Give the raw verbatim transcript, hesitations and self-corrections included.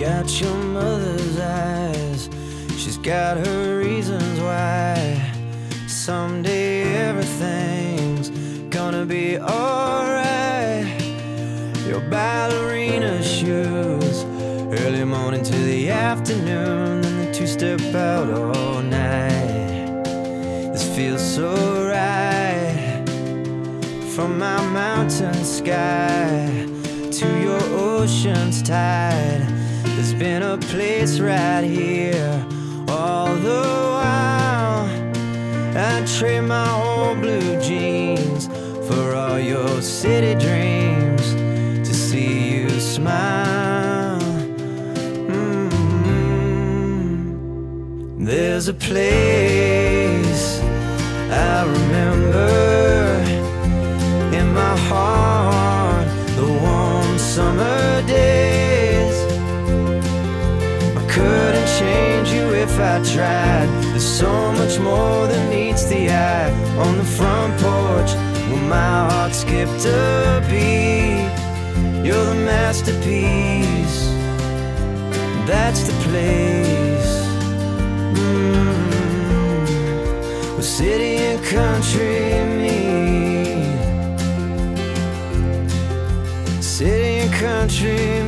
got your mother's eyes, she's got her reasons why. Someday everything's gonna be alright. Your ballerina shoes, early morning to the afternoon, and the two-step out all night. This feels so right. From my mountain sky to your ocean's tide, there's been a place right here all the while. I'd trade my old blue jeans for all your city dreams, to see you smile. Mm-hmm. There's a place I remember in my heart, the warm summer days. I couldn't change you if I tried. There's so much more than meets the eye. On the front porch where my heart skipped a beat, you're the masterpiece, that's the place. Mm-hmm. Where city and country meet, city and country